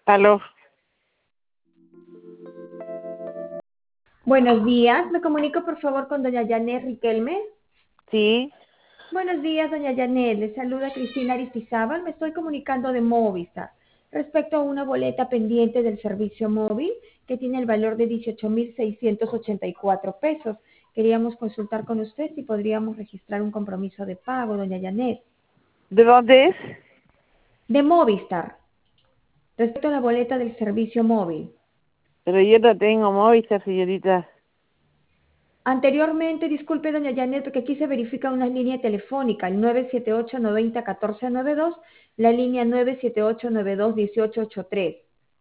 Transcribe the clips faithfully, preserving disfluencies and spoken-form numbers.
Aló, Buenos días, me comunico por favor con doña Janet Riquelme. sí. Buenos días, doña Janet, le saluda Cristina Aristizábal, me estoy comunicando de Movistar respecto a una boleta pendiente del servicio móvil que tiene el valor de dieciocho mil seiscientos ochenta y cuatro pesos. Queríamos consultar con usted si podríamos registrar un compromiso de pago, doña Janet. ¿De dónde es? De Movistar, respecto a la boleta del servicio móvil. Pero yo no tengo Movistar, señorita. Anteriormente, disculpe, doña Janet, porque aquí se verifica una línea telefónica, el nueve siete ocho nueve cero uno cuatro nueve dos, la línea nueve siete ocho nueve dos uno ocho ocho tres,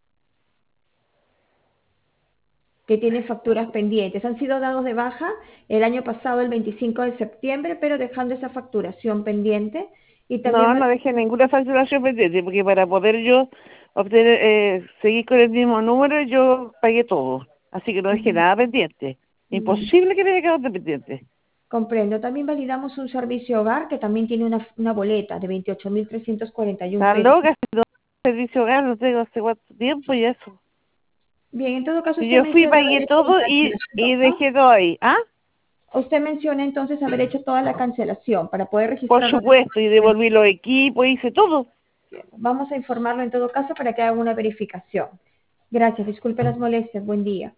que tiene facturas pendientes. Han sido dados de baja el año pasado, el veinticinco de septiembre, pero dejando esa facturación pendiente. Y también No, va- no dejé ninguna facturación pendiente, porque para poder yo obtener, eh, seguir con el mismo número, yo pagué todo. Así que no dejé Ujú. nada pendiente. Mm, Imposible que me haya quedado pendiente. comprendo. También validamos un servicio hogar que también tiene una, una boleta de veintiocho mil trescientos cuarenta y uno Está pesos. loca, si no servicio hogar, no tengo hace cuánto tiempo y eso. Bien, en todo caso Si usted yo fui, menciona pagué haber hecho todo la y, cancelación, y ¿no? dejé todo ahí. ¿Ah? Usted menciona entonces haber hecho toda la cancelación para poder Por registrarlo. supuesto, y devolví los equipos, hice todo. Vamos a informarlo en todo caso para que haga una verificación. Gracias, disculpe las molestias, buen día.